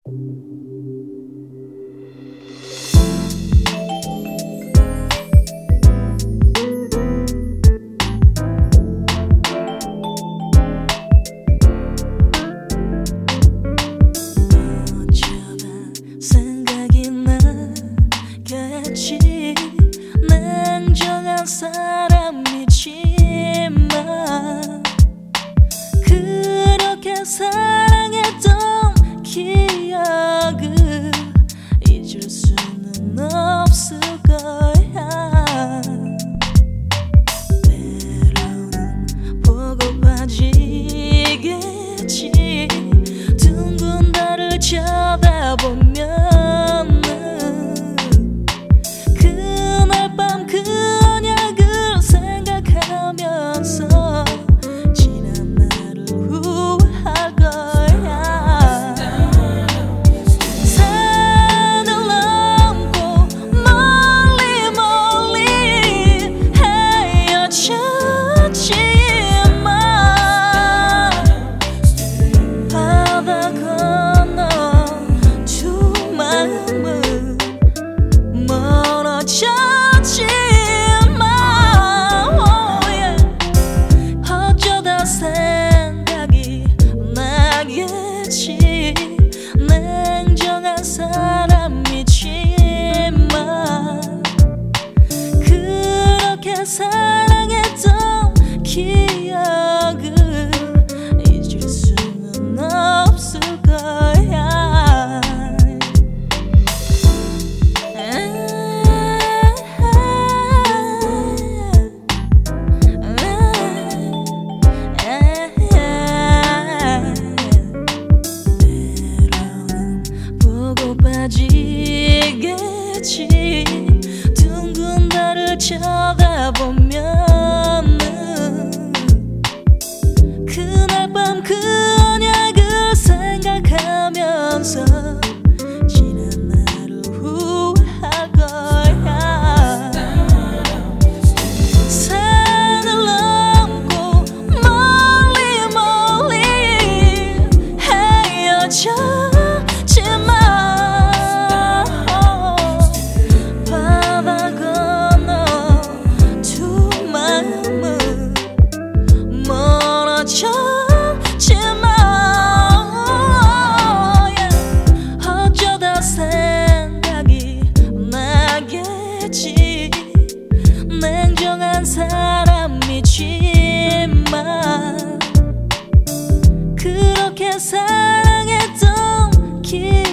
냉정한 사람이지만 그렇게 사랑했던 기억을 잊을 수는 없을 거야. 때로는 보고 빠지겠지. 둥근 달을 쳐다보면 지난 날을 후회할 거야. 산을 넘고 멀리 멀리 헤어졌지만 바다 건너 두 마음은 멀어졌지. 냉정한 사람이지만 그렇게 사랑했던 기억을 잊을 수는 없을 거야. 빠지겠지. 둥근 달을 쳐다보면은 그날 밤 그녀를 생각하면서 지난 날을 후회할 거야. 산을 넘고 멀리 멀리 헤어졌지만 어쩌다 생각이 나겠지. 냉정한 사람이지만 그렇게 사랑했던